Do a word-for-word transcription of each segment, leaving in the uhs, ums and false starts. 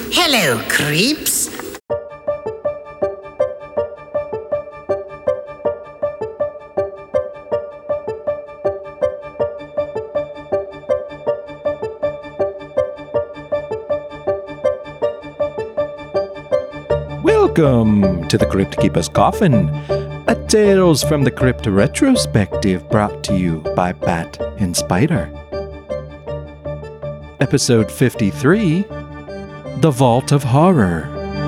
Hello, creeps. Welcome to the Crypt Keeper's Coffin, a Tales from the Crypt retrospective brought to you by Bat and Spider. Episode fifty-three, The Vault of Horror.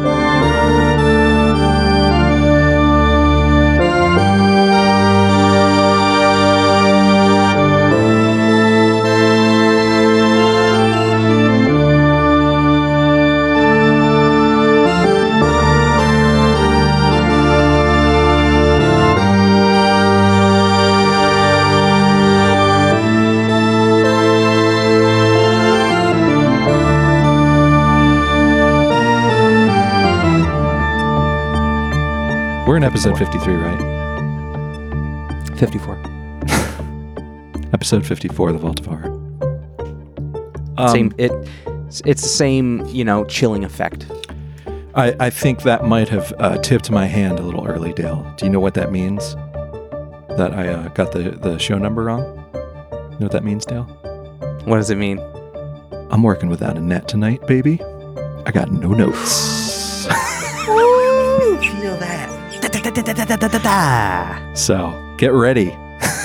We're in episode fifty-three, right? fifty-four. Episode fifty-four, The Vault of Horror. Um, same. It. It's the same. You know, chilling effect. I, I think that might have uh, tipped my hand a little early, Dale. Do you know what that means? That I uh, got the, the show number wrong? You know what that means, Dale? What does it mean? I'm working without a net tonight, baby. I got no notes. Woo! Feel that. Da, da, da, da, da, da, da, da. So, get ready.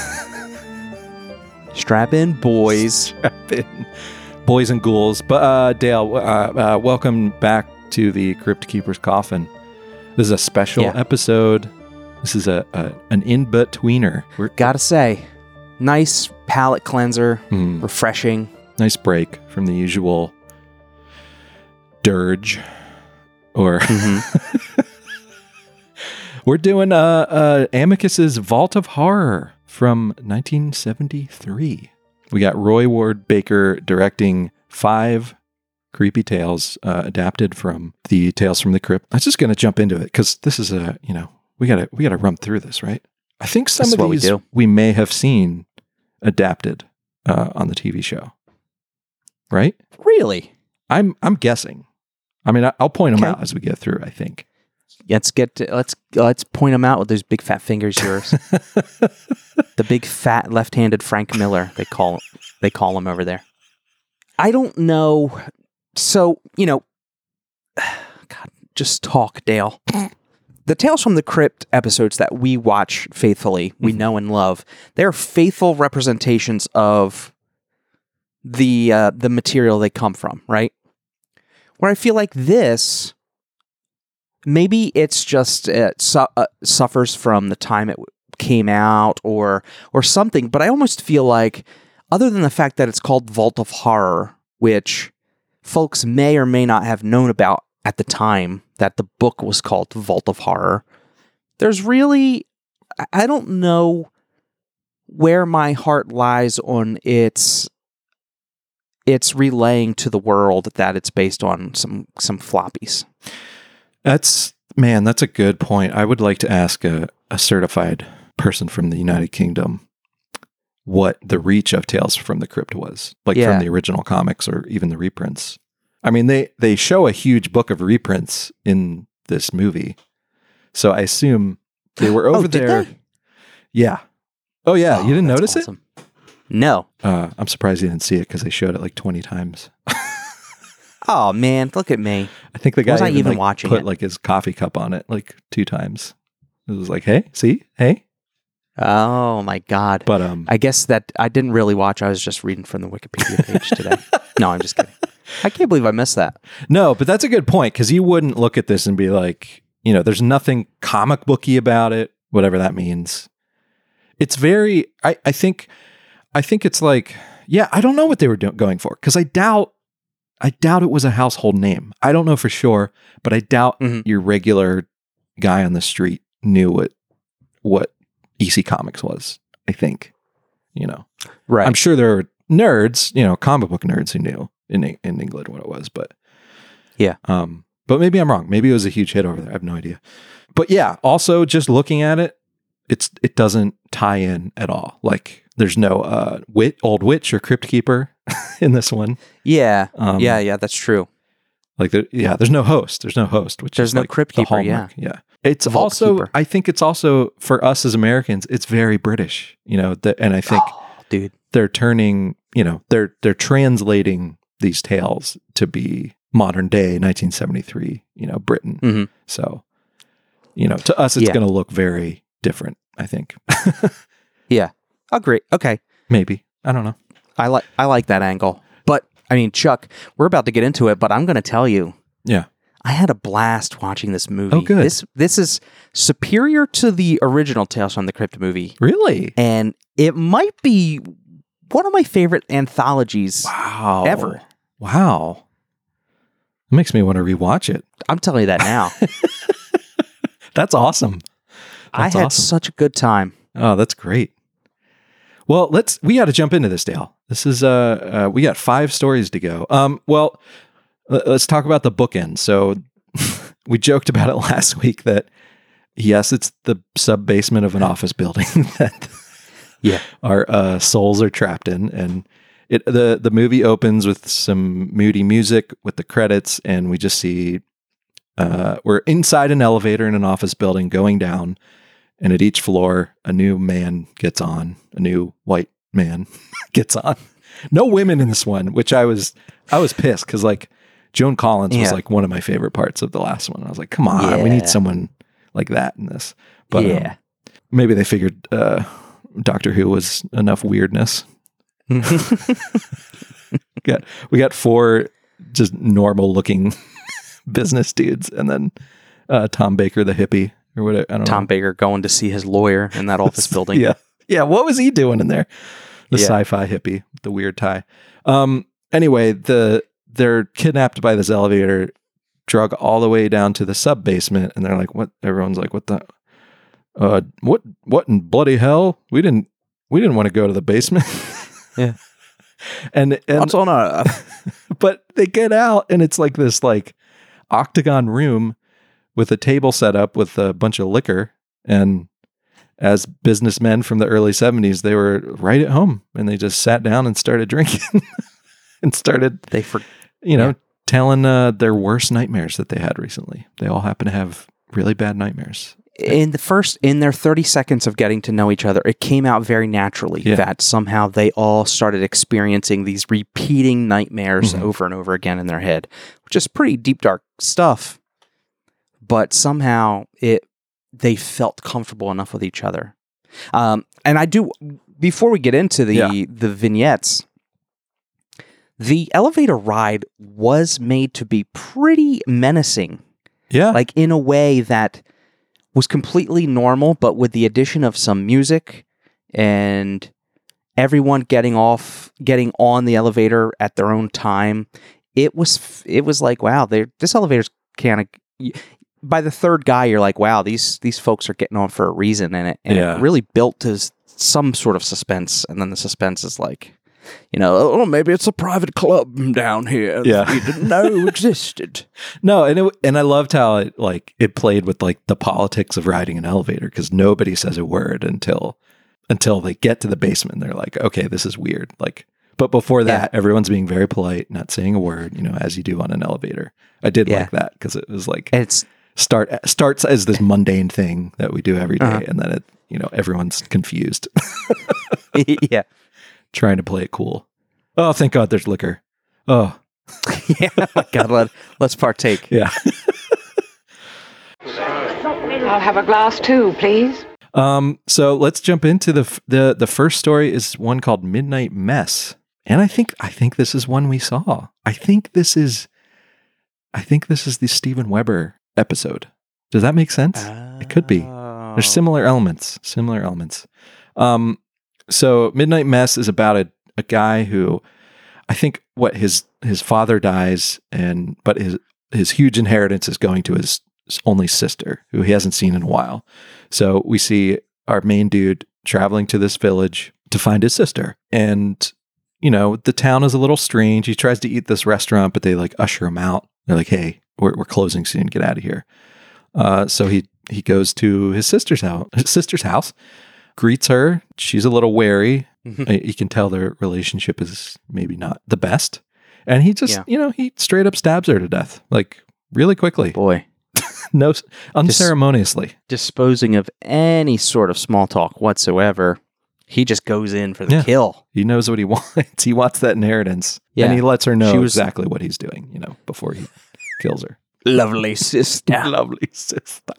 Strap in, boys. Strap in. Boys and ghouls. But, uh, Dale, uh, uh, welcome back to the Crypt Keeper's Coffin. This is a special Yeah. episode. This is a, a an in-betweener. We're Gotta say, nice palate cleanser, Hmm. refreshing. Nice break from the usual dirge. Or Mm-hmm. we're doing uh, uh, Amicus's Vault of Horror from nineteen seventy-three. We got Roy Ward Baker directing five creepy tales uh, adapted from the Tales from the Crypt. I'm just going to jump into it because this is a, you know, we got to we got to run through this, right? I think some This is of what we these do. we may have seen adapted uh, on the T V show, right? Really? I'm I'm guessing. I mean, I- I'll point them Okay. out as we get through, I think. Let's get. To, let's let's point them out with those big fat fingers of yours. The big fat left-handed Frank Miller. They call they call him over there. I don't know. So you know, God, just talk, Dale. The Tales from the Crypt episodes that we watch faithfully, we Mhm. know and love, they're faithful representations of the uh, the material they come from, right? Where I feel like this, maybe it's just uh, su- uh, suffers from the time it w- came out, or or something. But I almost feel like, other than the fact that it's called Vault of Horror, which folks may or may not have known about at the time that the book was called Vault of Horror, there's really, I- I don't know where my heart lies on its its relaying to the world that it's based on some some floppies. That's, man, that's a good point. I would like to ask a, a certified person from the United Kingdom what the reach of Tales from the Crypt was, like Yeah. from the original comics or even the reprints. I mean, they, they show a huge book of reprints in this movie. So I assume they were over Oh, did there. they? Yeah. Oh, yeah. Oh, you didn't that's notice awesome. No. it? Uh, I'm surprised you didn't see it because they showed it like twenty times. Oh man, look at me. I think the guy Was I even, even like, watching put it? like his coffee cup on it like two times. It was like, hey, see, hey. Oh my God. But um, I guess that I didn't really watch. I was just reading from the Wikipedia page today. No, I'm just kidding. I can't believe I missed that. no, but that's a good point because you wouldn't look at this and be like, you know, there's nothing comic booky about it, whatever that means. It's very, I, I think, I think it's like, yeah, I don't know what they were do- going for because I doubt, I doubt it was a household name. I don't know for sure, but I doubt Mhm. your regular guy on the street knew what what E C Comics was. I think, you know, Right. I'm sure there are nerds, you know, comic book nerds who knew in in England what it was, but Yeah. Um, but maybe I'm wrong. Maybe it was a huge hit over there. I have no idea. But yeah, also just looking at it, it's it doesn't tie in at all. Like there's no uh wit old witch or crypt keeper in this one. Yeah. Um, yeah, yeah, that's true. Like, there, yeah, there's no host. There's no host, which There's is no like crypt the keeper, hallmark. yeah. Yeah. It's Vault also, keeper. I think it's also, for us as Americans, it's very British, you know, the, and I think Oh, dude. they're turning, you know, they're, they're translating these tales to be modern day nineteen seventy-three, you know, Britain. Mm-hmm. So, you know, to us, it's Yeah. going to look very different, I think. Yeah. Agree. Okay. Maybe. I don't know. I like I like that angle. But I mean, Chuck, we're about to get into it, but I'm going to tell you, Yeah. I had a blast watching this movie. Oh, good. This this is superior to the original Tales from the Crypt movie, Really? and it might be one of my favorite anthologies Wow. ever. Wow. It makes me want to rewatch it. I'm telling you that now. That's awesome. I That's had awesome. such a good time. Oh, that's great. Well, let's we got to jump into this, Dale. This is uh, uh we got five stories to go. Um well, l- let's talk about the bookend. So we joked about it last week that yes, it's the sub basement of an office building that Yeah. our uh, souls are trapped in, and it the the movie opens with some moody music with the credits, and we just see uh, we're inside an elevator in an office building going down, and at each floor a new man gets on, a new white man gets on. No women in this one, which I was I was pissed because like Joan Collins was Yeah. like one of my favorite parts of the last one. I was like, come on, we need Yeah. someone like that in this. But um, Yeah. maybe they figured uh, Doctor Who was enough weirdness. got we got four just normal looking business dudes, and then uh, Tom Baker, the hippie, or whatever. I don't Tom know. Baker going to see his lawyer in that office building. Yeah, yeah. What was he doing in there? The Yeah. sci-fi hippie, with the weird tie. Um. Anyway, the they're kidnapped by this elevator, drug all the way down to the sub basement, and they're like, "What?" Everyone's like, "What the? Uh, what? What in bloody hell? We didn't." We didn't want to go to the basement. Yeah. and and What's on earth? but they get out and it's like this like octagon room with a table set up with a bunch of liquor, and as businessmen from the early seventies, they were right at home and they just sat down and started drinking and started, They for you know, Yeah. telling uh, their worst nightmares that they had recently. They all happen to have really bad nightmares. in the first in their thirty seconds of getting to know each other, it came out very naturally Yeah. that somehow they all started experiencing these repeating nightmares Mhm. over and over again in their head, which is pretty deep dark stuff. But somehow it they felt comfortable enough with each other. Um, and I do before we get into the Yeah. the vignettes, the elevator ride was made to be pretty menacing, Yeah. like in a way that was completely normal, but with the addition of some music and everyone getting off, getting on the elevator at their own time, it was it was like, wow, they're- this elevator's kind of. By the third guy, you're like, wow, these these folks are getting on for a reason, and it and Yeah. it really built to s- some sort of suspense, and then the suspense is like, you know, oh, maybe it's a private club down here Yeah. that we didn't know existed. No, and it, and I loved how it like it played with like the politics of riding an elevator, because nobody says a word until until they get to the basement. They're like, okay, this is weird. Like, but before that, everyone's being very polite, not saying a word, you know, as you do on an elevator. I did Yeah. like that because it was like And it's start starts as this mundane thing that we do every day, Uh-huh. and then it, you know, everyone's confused, yeah. trying to play it cool. Oh, thank God, there's liquor. Oh, Yeah, oh my God, let, let's partake. yeah. I'll have a glass too, please. Um, so let's jump into the f- the the first story is one called Midnight Mess, and I think I think this is one we saw. I think this is, I think this is the Steven Weber episode. Does that make sense? It could be. Oh. There's similar elements, similar elements. Um, so Midnight Mess is about a a guy who, I think what his his father dies, and but his his huge inheritance is going to his only sister, who he hasn't seen in a while. So we see our main dude traveling to this village to find his sister. And, you know, the town is a little strange. He tries to eat this restaurant, but they like usher him out. They're like, hey, we're, we're closing soon. Get out of here. Uh, so he, he goes to his sister's house, his sister's house, greets her. She's a little wary. Uh, You can tell their relationship is maybe not the best. And he just, Yeah. you know, he straight up stabs her to death, like really quickly. Boy, No, unceremoniously. disposing of any sort of small talk whatsoever. He just goes in for the Yeah. kill. He knows what he wants. He wants that inheritance. Yeah. And he lets her know She was- exactly what he's doing, you know, before he kills her. Lovely sister. Lovely sister.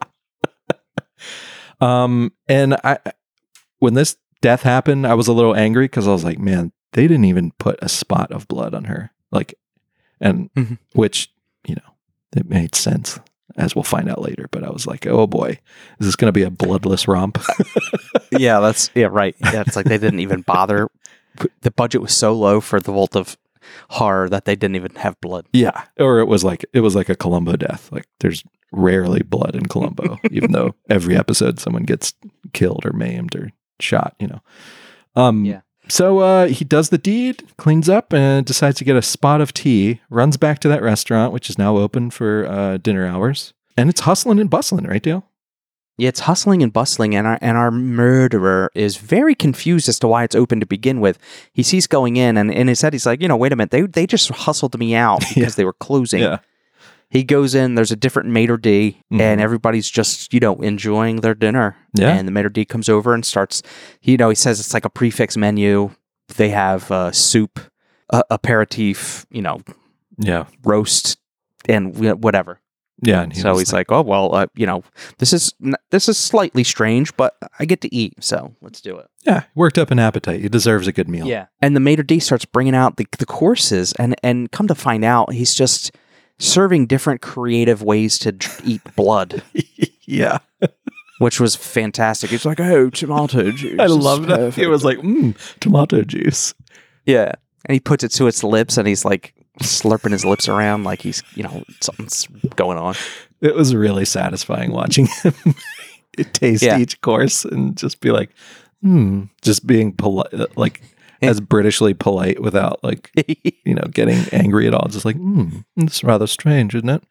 um, and I, when this death happened, I was a little angry because I was like, man, they didn't even put a spot of blood on her. Like, and Mhm. which, you know, it made sense, as we'll find out later. But I was like, oh boy, is this going to be a bloodless romp? Yeah, that's yeah, right. Yeah, it's like they didn't even bother. The budget was so low for the Vault of Horror that they didn't even have blood. Yeah, or it was like it was like a Columbo death. Like there's rarely blood in Columbo, even though every episode someone gets killed or maimed or shot. You know. Um, Yeah. So uh, he does the deed, cleans up, and decides to get a spot of tea. Runs back to that restaurant, which is now open for uh, dinner hours, and it's hustling and bustling, right, Dale? Yeah, it's hustling and bustling, and our and our murderer is very confused as to why it's open to begin with. He sees going in, and in his head, he's like, you know, wait a minute, they they just hustled me out because Yeah. they were closing. Yeah. He goes in, there's a different maitre d', Mhm. and everybody's just, you know, enjoying their dinner. Yeah. And the maitre d' comes over and starts, you know, he says it's like a prefix menu. They have uh, soup, uh, aperitif, you know, Yeah. roast, and wh- whatever. Yeah. And he So was he's like, oh, well, uh, you know, this is n- this is slightly strange, but I get to eat, so let's do it. yeah, worked up an appetite. He deserves a good meal. Yeah. And the maitre d' starts bringing out the, the courses, and, and come to find out, he's just serving different creative ways to dr- eat blood, Yeah. which was fantastic. He's like, oh, tomato juice. I is love that. perfect." It was like, mmm, tomato juice. Yeah. And he puts it to its lips, and he's like slurping his lips around like he's, you know, something's going on. It was really satisfying watching him taste Yeah. each course and just be like, hmm, just being polite, like Yeah. as Britishly polite without like, you know, getting angry at all. Just like, hmm, it's rather strange, isn't it?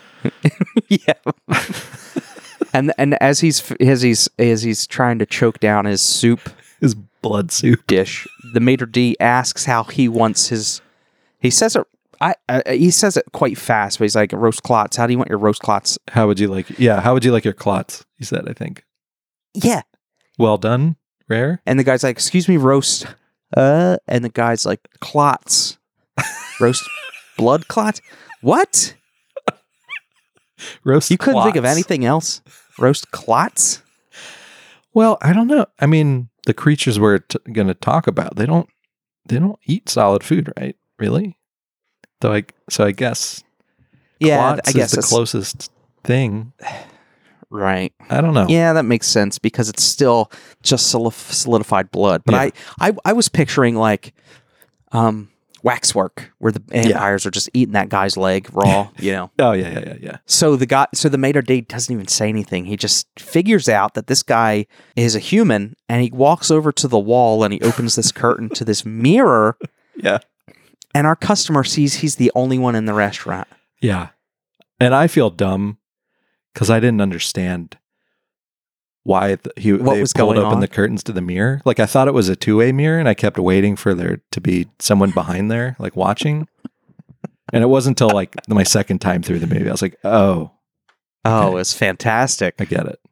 Yeah. and and as he's as he's as he's trying to choke down his soup His blood soup. dish, the maitre d' asks how he wants his. He says it. I, I he says it quite fast, but he's like, roast clots. How do you want your roast clots? How would you like, yeah, how would you like your clots? He said, I think. Yeah. Well done, rare. And the guy's like, excuse me, roast. Uh, and the guy's like, clots, roast blood clots. What? Roast You couldn't think of clots. anything else? Roast clots? Well, I don't know. I mean, the creatures we're t- going to talk about, they don't, they don't eat solid food, right? Really? So I, so I guess, Yeah, clots I guess is the that's closest thing. right. I don't know. Yeah, that makes sense because it's still just solif- solidified blood. But Yeah. I, I, I was picturing like um, waxwork where the vampires are just eating that guy's leg raw, you know. Oh yeah, yeah, yeah, yeah. So the guy, so the maitre d' doesn't even say anything. He just figures out that this guy is a human, and he walks over to the wall and he opens this curtain to this mirror, Yeah. and our customer sees he's the only one in the restaurant. Yeah. And I feel dumb because I didn't understand why th- he What they was pulled going open on? the curtains to the mirror. Like I thought it was a two-way mirror, and I kept waiting for there to be someone behind there, like watching. And it wasn't until like my second time through the movie, I was like, "Oh, Oh, Okay. it's fantastic. I get it."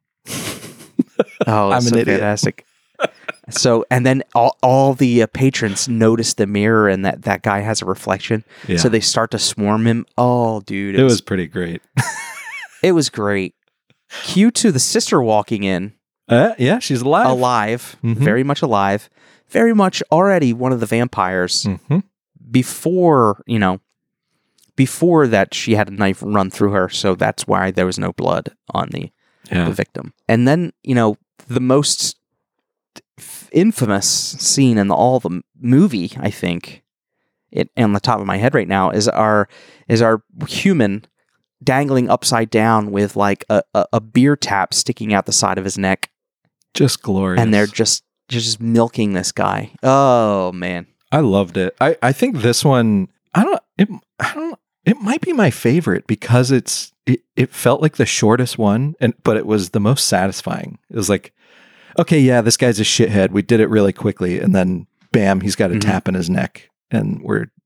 Oh, I'm it's an so idiot. fantastic. So, and then all, all the uh, patrons notice the mirror and that that guy has a reflection. Yeah. So they start to swarm him. Oh, dude. it was pretty great. it was great. Cue to the sister walking in, Uh, yeah, she's alive. alive, Mhm. very much alive, very much already one of the vampires. Mm-hmm. Before, you know, before that, she had a knife run through her. So that's why there was no blood on the Yeah. the victim. And then, you know, the most f- infamous scene in the, all the m- movie, I think, it on the top of my head right now, is our is our human dangling upside down with like a, a, a beer tap sticking out the side of his neck, Just glorious. and they're just just milking this guy. Oh man, I loved it. I, I think this one, I don't, it, I don't, it might be my favorite because it's, it, it felt like the shortest one, and, but it was the most satisfying. It was like, okay, yeah, this guy's a shithead. We did it really quickly. And then bam, he's got a Mhm. tap in his neck and we're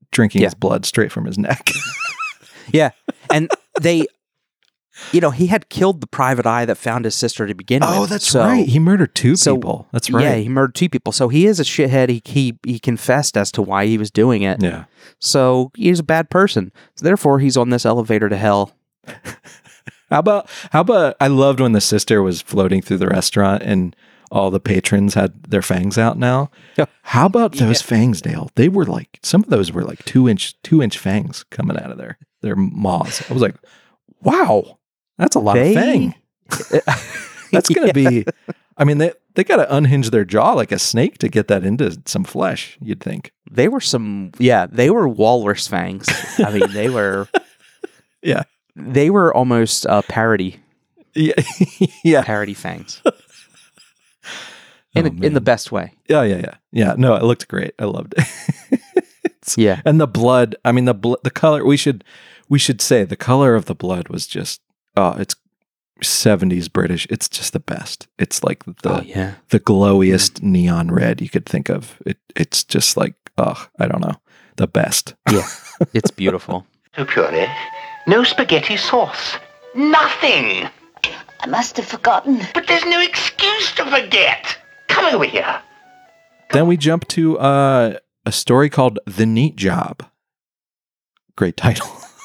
drinking Yeah. his blood straight from his neck. Yeah. And they, you know, he had killed the private eye that found his sister to begin with. Oh, that's So- right. He murdered two so- people. That's right. Yeah, he murdered two people. So he is a shithead. He, he, he confessed as to why he was doing it. Yeah. So he's a bad person. So therefore, he's on this elevator to hell. How about how about I loved when the sister was floating through the restaurant and all the patrons had their fangs out now. Yeah. How about those fangs, Dale? They were like some of those were like two inch two inch fangs coming out of their their maws. I was like, wow, that's a lot They- of fang. That's gonna be. I mean, they they got to unhinge their jaw like a snake to get that into some flesh. You'd think. They were some, yeah, they were walrus fangs. I mean, they were, Yeah. they were almost uh, parody, Yeah. yeah. parody fangs. In, Oh, a, in the man. best way. Yeah. Yeah. Yeah. Yeah. No, it looked great. I loved it. It's- Yeah. And the blood, I mean the bl- the color, we should we should say the color of the blood was just oh, it's seventies British. It's just the best. It's like the oh, yeah. the glowiest neon red you could think of. It it's just like oh, I don't know. The best. Yeah. It's beautiful. No puree, no spaghetti sauce, nothing. I must have forgotten. But there's no excuse to forget. Come over here. Then we jump to uh, a story called The Neat Job. Great title.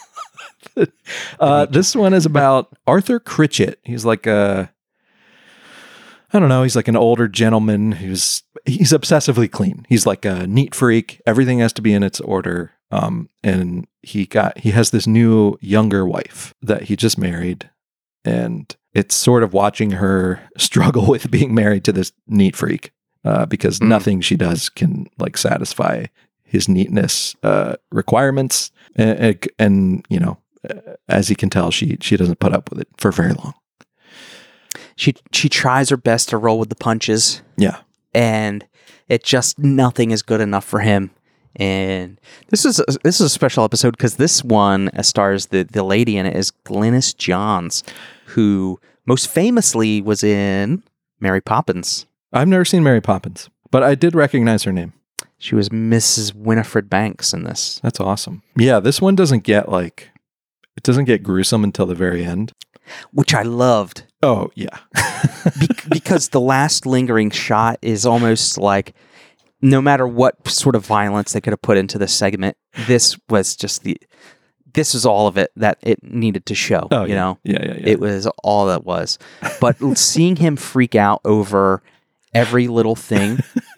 uh, this one is about Arthur Critchett. He's like a, I don't know, he's like an older gentleman who's, he's obsessively clean. He's like a neat freak. Everything has to be in its order. Um, and he got, he has this new younger wife that he just married. And it's sort of watching her struggle with being married to this neat freak. Uh, because Mm. nothing she does can like satisfy his neatness uh, requirements, and, and, and you know, uh, as you can tell, she she doesn't put up with it for very long. She she tries her best to roll with the punches, Yeah, and it just nothing is good enough for him. And this is a, this is a special episode because this one stars the the lady in it is Glynis Johns, who most famously was in Mary Poppins. I've never seen Mary Poppins, but I did recognize her name. She was Missus Winifred Banks in this. That's awesome. Yeah, this one doesn't get like it doesn't get gruesome until the very end. Which I loved. Oh yeah, Be- because the last lingering shot is almost like no matter what sort of violence they could have put into the segment, this was just the this is all of it that it needed to show. oh you yeah. know, yeah, yeah, yeah. it was all that was. But seeing him freak out over every little thing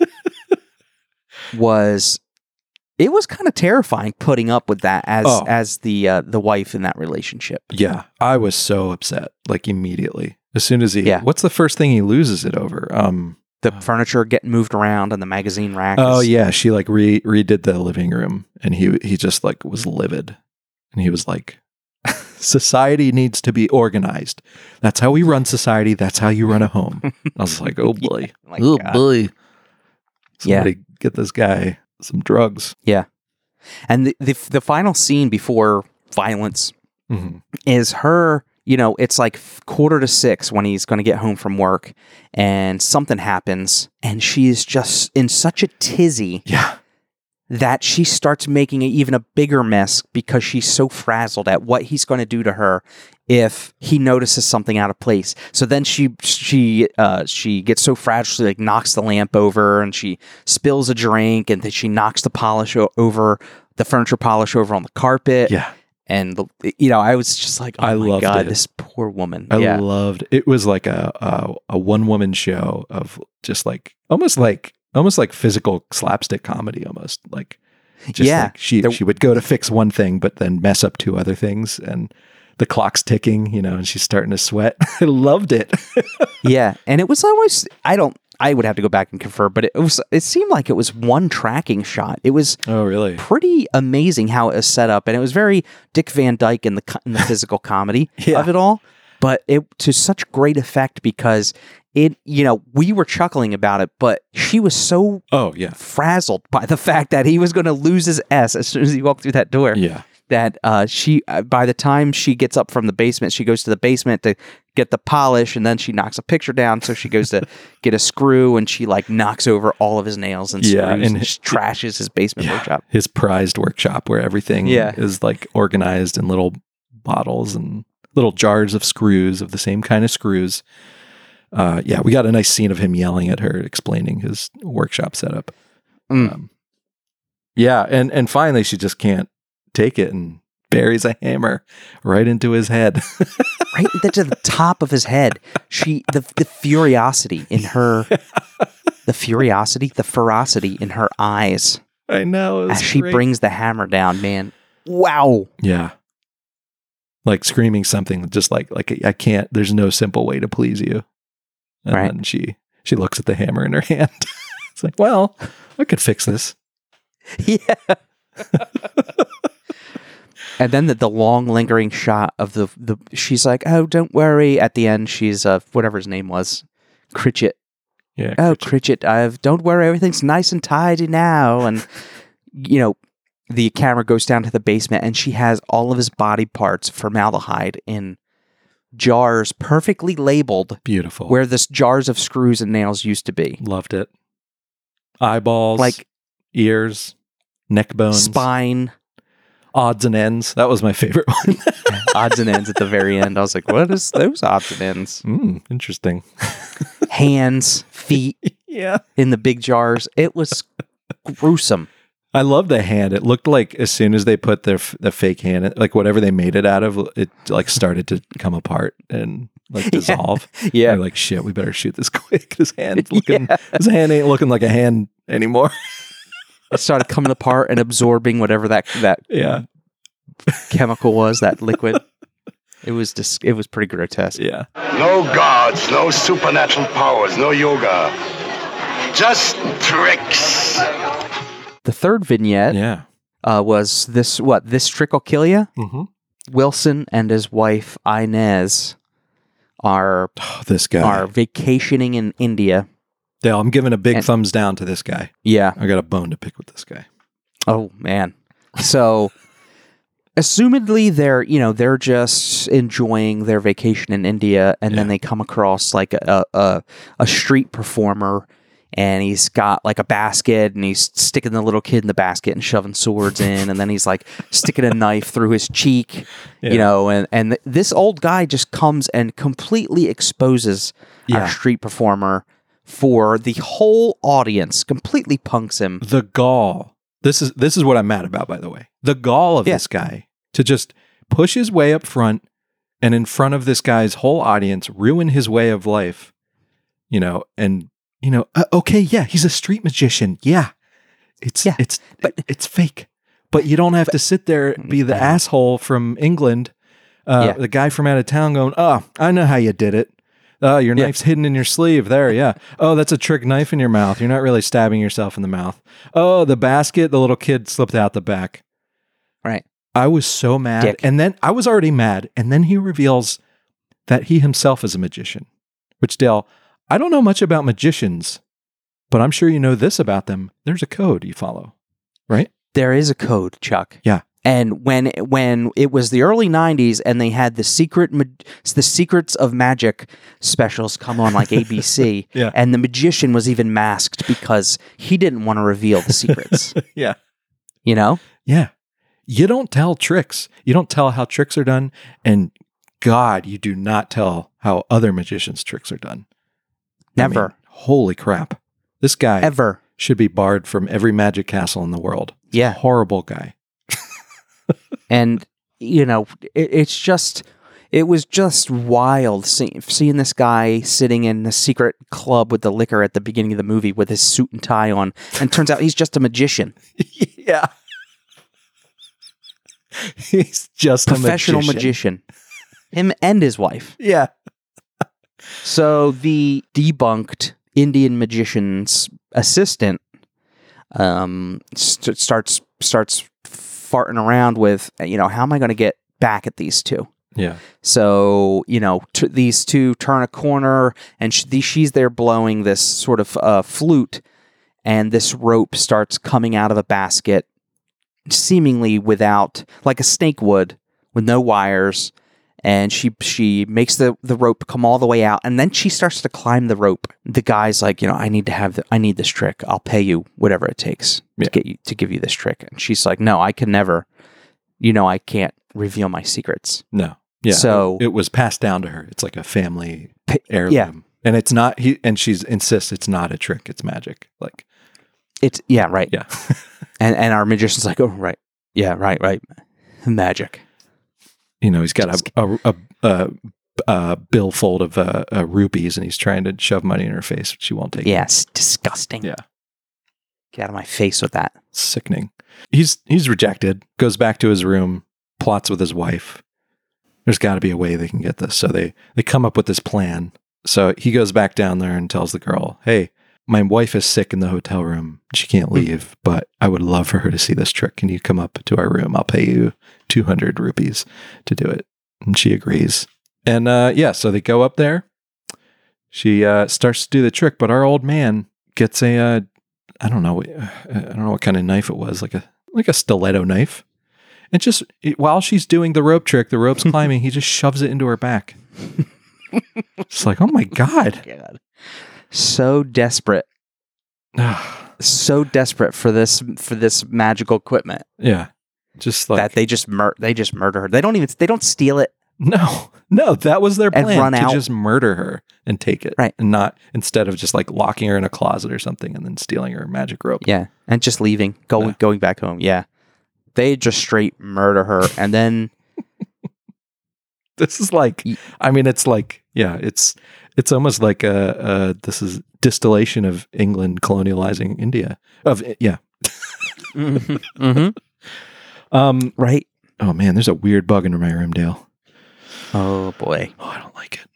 was it was kind of terrifying putting up with that as Oh. as the uh, the wife in that relationship. Yeah, I was so upset like immediately as soon as he. Yeah. What's the first thing he loses it over? Um. The furniture getting moved around and the magazine rack. Oh is- yeah, she like re redid the living room, and he he just like was livid, and he was like, "Society needs to be organized. That's how we run society. That's how you run a home." I was like, "Oh boy, My oh God. boy, Yeah. somebody get this guy some drugs." Yeah. And the, the the final scene before violence Mhm. is her, you know, it's like f- quarter to six when he's going to get home from work and something happens and she is just in such a tizzy Yeah, that she starts making it even a bigger mess because she's so frazzled at what he's going to do to her if he notices something out of place. So then she she uh, she gets so fragile she like knocks the lamp over and she spills a drink and then she knocks the polish o- over the furniture polish over on the carpet. yeah. And the, you know, I was just like, oh I my loved god, it. this poor woman. I yeah, loved it. Was like a a, a one woman show of just like almost like almost like physical slapstick comedy, almost like. Just Yeah. like she There- she would go to fix one thing, but then mess up two other things, and the clock's ticking, you know, and she's starting to sweat. I loved it. yeah, and it was always I don't. I would have to go back and confirm, but it was. It seemed like it was one tracking shot. It was Oh, really? pretty amazing how it was set up, and it was very Dick Van Dyke in the co- in the physical comedy Yeah. of it all. But it to such great effect because it, you know, we were chuckling about it, but she was so Oh, yeah, frazzled by the fact that he was going to lose his S as soon as he walked through that door. yeah. that uh, she, uh, by the time she gets up from the basement, she goes to the basement to get the polish, and then she knocks a picture down. So she goes to get a screw, and she like knocks over all of his nails and Yeah, screws and and, his- trashes his basement workshop. His prized workshop where everything Yeah. is like organized in little bottles and little jars of screws of the same kind of screws. Uh, yeah, we got a nice scene of him yelling at her, explaining his workshop setup. Mm. Um, yeah, and and finally she just can't take it and buries a hammer right into his head. Right into the top of his head. She the the furiosity in her, the furiosity, the ferocity in her eyes I know. it was as she great. brings the hammer down. Man, wow. Yeah. Like screaming something just like like I can't. There's no simple way to please you. And Right. then she she looks at the hammer in her hand. It's like, well, I could fix this. Yeah. And then the, the long lingering shot of the the she's like, oh, don't worry. At the end, she's uh whatever his name was, Critchett. Yeah. Oh, Critchett, I've don't worry, everything's nice and tidy now. And you know, the camera goes down to the basement, and she has all of his body parts formaldehyde in jars, perfectly labeled, Beautiful. where this jars of screws and nails used to be. Loved it. Eyeballs, Like ears, neck bones, spine, odds and ends. That was my favorite one. odds and ends at the very end. I was like, what is those odds and ends? mm, interesting. Hands, feet Yeah. in the big jars. It was gruesome. I love the hand. It looked like as soon as they put their f- the fake hand, like whatever they made it out of, it like started to come apart and like dissolve. Yeah. They're like, shit, we better shoot this quick. This hand looking, Yeah. this hand ain't looking like a hand anymore. It started coming apart and absorbing whatever that that Yeah. chemical was, that liquid. It was dis- it was pretty grotesque. Yeah. No gods, no supernatural powers, no yoga. Just tricks. The third vignette Yeah. uh, was this, what, This Trick Will Kill Ya? Mm-hmm. Wilson and his wife Inez are Oh, this guy. are vacationing in India. Dale, I'm giving a big And- thumbs down to this guy. Yeah. I got a bone to pick with this guy. Oh man. So assumedly they're, you know, they're just enjoying their vacation in India, and then Yeah. they come across like a, a a street performer, and he's got like a basket, and he's sticking the little kid in the basket and shoving swords in, and then he's like sticking a knife through his cheek, Yeah. you know, and and th- this old guy just comes and completely exposes Yeah. our street performer for the whole audience, completely punks him. The gall. This is this is what I'm mad about, by the way. The gall of Yeah. this guy to just push his way up front and in front of this guy's whole audience, ruin his way of life, you know, and you know, uh, okay, yeah, he's a street magician. Yeah. It's Yeah, it's but- it's fake. But you don't have to sit there and be the Uh, asshole from England, uh, Yeah. the guy from out of town going, "Oh, I know how you did it. Oh, your Yeah. knife's hidden in your sleeve there. Yeah. Oh, that's a trick knife in your mouth. You're not really stabbing yourself in the mouth. Oh, the basket, the little kid slipped out the back." Right. I was so mad. Dick. And then I was already mad. And then he reveals that he himself is a magician, which, Dale, I don't know much about magicians, but I'm sure you know this about them. There's a code you follow, right? There is a code, Chuck. Yeah. And when when it was the early nineties and they had the secret ma- the Secrets of Magic specials come on like A B C, Yeah. and the magician was even masked because he didn't want to reveal the secrets. Yeah. You know? Yeah. You don't tell tricks. You don't tell how tricks are done. And God, you do not tell how other magicians' tricks are done. I mean, Never. holy crap. This guy Ever. should be barred from every magic castle in the world. Yeah. Horrible guy. And, you know, it, it's just, it was just wild see, seeing this guy sitting in the secret club with the liquor at the beginning of the movie with his suit and tie on. And turns out he's just a magician. Yeah. He's just Professional a magician. magician. Him and his wife. Yeah. So the debunked Indian magician's assistant um, st- starts starts farting around with, you know, how am I going to get back at these two? Yeah. So, you know, t- these two turn a corner, and sh- the- she's there blowing this sort of uh, flute, and this rope starts coming out of a basket seemingly without, like a snake would, with no wires. And she she makes the, the rope come all the way out, and then she starts to climb the rope. The guy's like, you know, I need to have the, I need this trick. I'll pay you whatever it takes Yeah. to get you to give you this trick. And she's like, no, I can never. You know, I can't reveal my secrets. No. Yeah. So- it, it was passed down to her. It's like a family Pa- heirloom. yeah. And it's not he and she's insists it's not a trick, it's magic. Like It's yeah, right. yeah. And and our magician's like, oh right, yeah, right, right, magic. you know, he's got a a, a, a, a billfold of uh, uh, rupees and he's trying to shove money in her face, but she won't take it. Yes, disgusting. Yeah. Get out of my face with that. Sickening. He's he's rejected, goes back to his room, plots with his wife. There's got to be a way they can get this. So they they come up with this plan. So he goes back down there and tells the girl, "Hey, my wife is sick in the hotel room. She can't leave, but I would love for her to see this trick. Can you come up to our room? I'll pay you two hundred rupees to do it." And she agrees. And uh, yeah, so they go up there. She uh, starts to do the trick, but our old man gets a uh, I don't know, I don't know what kind of knife it was, like a like a stiletto knife. And just it, while she's doing the rope trick, the rope's climbing, he just shoves it into her back. It's like, oh my god, God. So desperate, so desperate for this for this magical equipment yeah, just like that they just mur- they just murder her. They don't even they don't steal it. no, no, that was their And plan run to out. just murder her and take it, Right. And not instead of just like locking her in a closet or something and then stealing her magic rope. Yeah, and just leaving, going Yeah. going back home. Yeah, they just straight murder her, and then This is like, Ye- I mean, it's like, yeah, it's it's almost like a, a this is distillation of England colonializing India. Of yeah, mm-hmm. um, right. oh man, there's a weird bug in my room, Dale. Oh boy. Oh, I don't like it.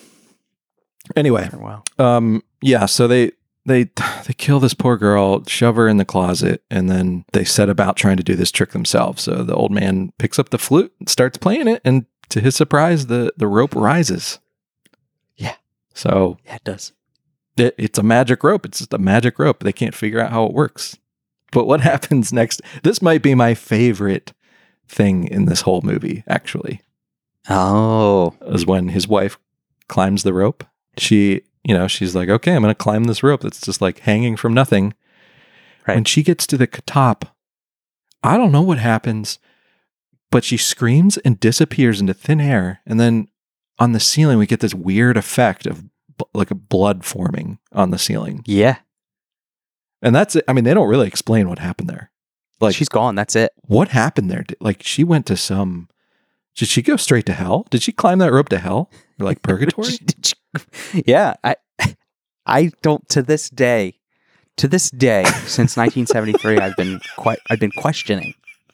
Anyway, Wow. um, yeah, so they they they kill this poor girl, shove her in the closet, and then they set about trying to do this trick themselves. So the old man picks up the flute and starts playing it, and to his surprise, the the rope rises. Yeah. So Yeah, it does. it, it's a magic rope. It's just a magic rope. They can't figure out how it works. But what happens next? This might be my favorite thing in this whole movie, actually. Oh. Is when his wife climbs the rope. She, you know, she's like, okay, I'm going to climb this rope that's just like hanging from nothing. Right. When she gets to the top, I don't know what happens, but she screams and disappears into thin air. And then on the ceiling, we get this weird effect of b- like a blood forming on the ceiling. Yeah. And that's it. I mean, they don't really explain what happened there. Like, She's gone. That's it. what happened there? Did- Like, she went to some. Did she go straight to hell? Did she climb that rope to hell? Or like purgatory? Did you- yeah. I I don't to this day, to this day, since nineteen seventy-three, I've been quite I've been questioning.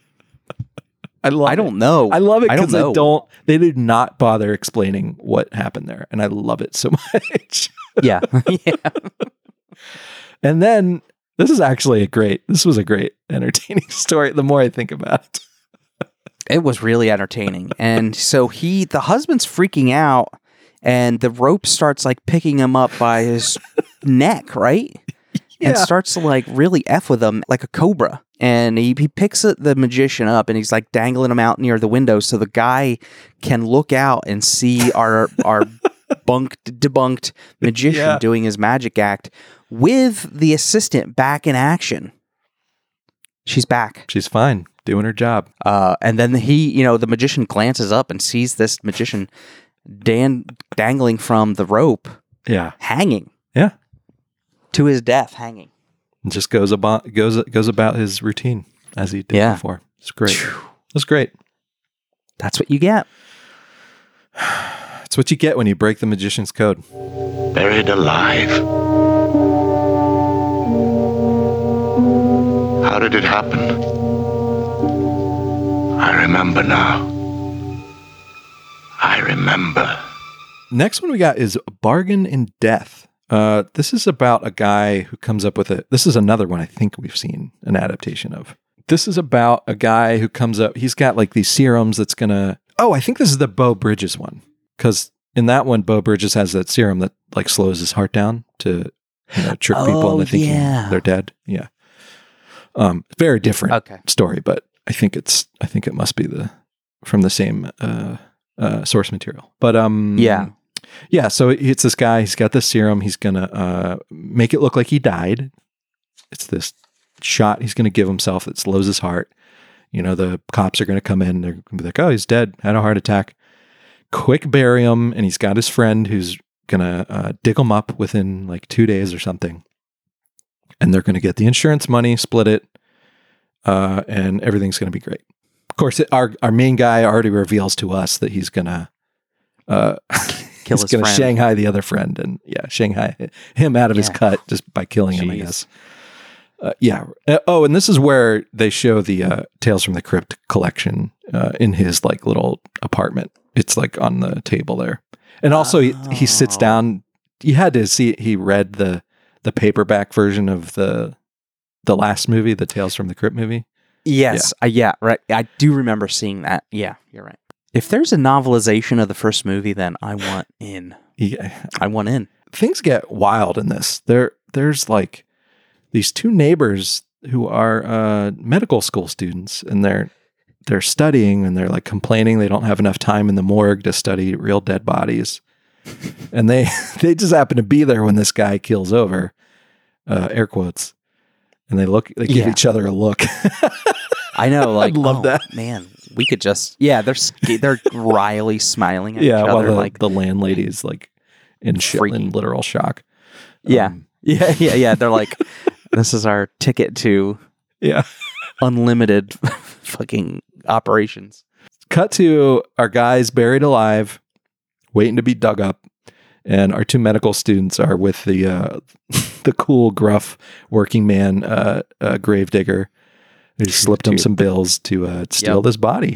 I love I don't know. I love it I don't because they know. don't. They did not bother explaining what happened there, and I love it so much. Yeah. Yeah. And then this is actually a great. This was a great, entertaining story. The more I think about it, It was really entertaining. And so he, the husband's freaking out, and the rope starts like picking him up by his neck, right? And Yeah. starts to like really F with him like a cobra. And he, he picks it, the magician up, and he's like dangling him out near the window so the guy can look out and see our our bunked, debunked magician Yeah. doing his magic act with the assistant back in action. She's back. she's fine, doing her job. Uh, and then he, you know, the magician glances up and sees this magician dan- dangling from the rope, Yeah, hanging yeah. to his death, hanging. And just goes about goes goes about his routine as he did Yeah. before. It's great. It's great. That's what you get. It's what you get when you break the magician's code. Buried alive. How did it happen? I remember now. I remember. Next one we got is Bargain in Death. Uh, this is about a guy who comes up with a. This is another one I think we've seen an adaptation of. This is about a guy who comes up. He's got like these serums that's gonna. Oh, I think this is the Bo Bridges one because in that one, Bo Bridges has that serum that like slows his heart down to you know, trick people Oh, into thinking yeah. they're dead. Yeah. Um, very different Okay. story, but I think it's I think it must be the from the same uh, uh, source material. But um, Yeah. yeah. So it's this guy. He's got this serum. He's gonna uh, make it look like he died. It's this shot he's gonna give himself that slows his heart. You know, the cops are gonna come in. They're gonna be like, "Oh, he's dead. Had a heart attack." Quick bury him, and he's got his friend who's gonna uh, dig him up within like two days or something. And they're going to get the insurance money, split it, uh, and everything's going to be great. Of course, it, our our main guy already reveals to us that he's going to uh, Kill he's his going to friend. Shanghai the other friend, and yeah, Shanghai him out of his Yeah. cut just by killing him, I Jeez. guess. Uh, yeah. Uh, oh, and this is where they show the uh, Tales from the Crypt collection uh, in his like little apartment. It's like on the table there, and also he, he sits Oh. down. You had to see he read the. the paperback version of the the last movie, the Tales from the Crypt movie. Yes. Yeah. Uh, yeah, right. I do remember seeing that. Yeah, you're right. If there's a novelization of the first movie, then I want in. Yeah. I want in. Things get wild in this. There, there's like these two neighbors who are uh, medical school students, and they're they're studying, and they're like complaining they don't have enough time in the morgue to study real dead bodies. And they they just happen to be there when this guy keels over, uh, air quotes, and they look, they give Yeah. each other a look. I know, like, love oh, that. Man, we could just, yeah, they're sca- they're wryly smiling at Yeah, each while other, the, like, the landlady is like in, sh- Freaky. in literal shock. yeah, Um, yeah, yeah, yeah. They're like, this is our ticket to yeah. unlimited fucking operations. Cut to our guys buried alive, waiting to be dug up, and our two medical students are with the uh, the cool, gruff working man uh, uh, gravedigger who slipped him Dude. some bills to uh, steal Yep. this body.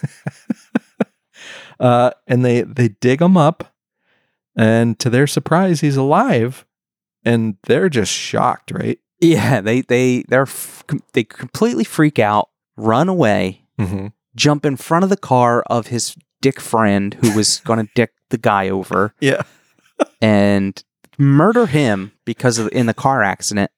uh, and they they dig him up, and to their surprise, he's alive, and they're just shocked, right? Yeah, they they they're f- com- they completely freak out, run away, Mm-hmm. jump in front of the car of his dick friend who was going to dick the guy over, Yeah. and murder him because of in the car accident.